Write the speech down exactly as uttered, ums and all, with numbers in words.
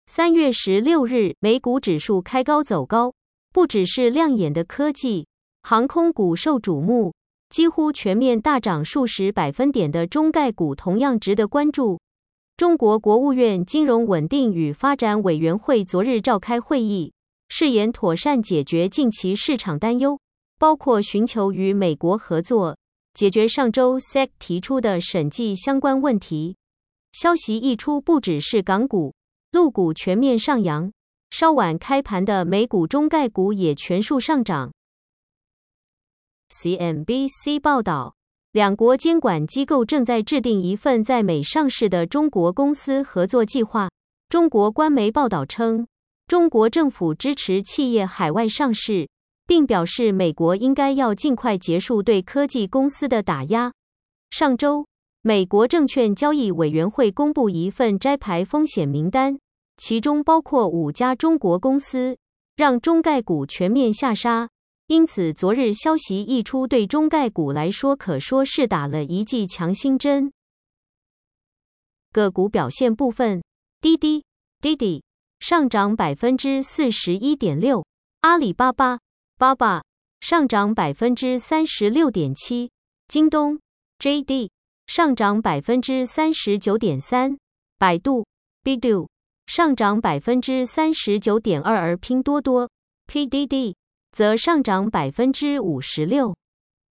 三月十六日，美股指数开高走高，不只是亮眼的科技、航空股受瞩目，几乎全面大涨数十百分点的中概股同样值得关注。中国国务院金融稳定与发展委员会昨日召开会议，誓言妥善解决近期市场担忧，包括寻求与美国合作，解决上周 S E C 提出的审计相关问题。消息一出，不只是港股，陆股全面上扬，稍晚开盘的美股中概股也全数上涨。C N B C 报道，两国监管机构正在制定一份在美上市的中国公司合作计划。中国官媒报道称，中国政府支持企业海外上市，并表示美国应该要尽快结束对科技公司的打压。上周，美国证券交易委员会公布一份摘牌风险名单，其中包括五家中国公司，让中概股全面下杀。因此，昨日消息一出，对中概股来说可说是打了一剂强心针。个股表现部分，滴滴滴滴上涨 百分之四十一点六， 阿里巴巴巴巴上涨 百分之三十六点七， 京东 J D 上涨 百分之三十九点三， 百度 Baidu 上涨 百分之三十九点二， 而拼多多 P D D 则上涨 百分之五十六。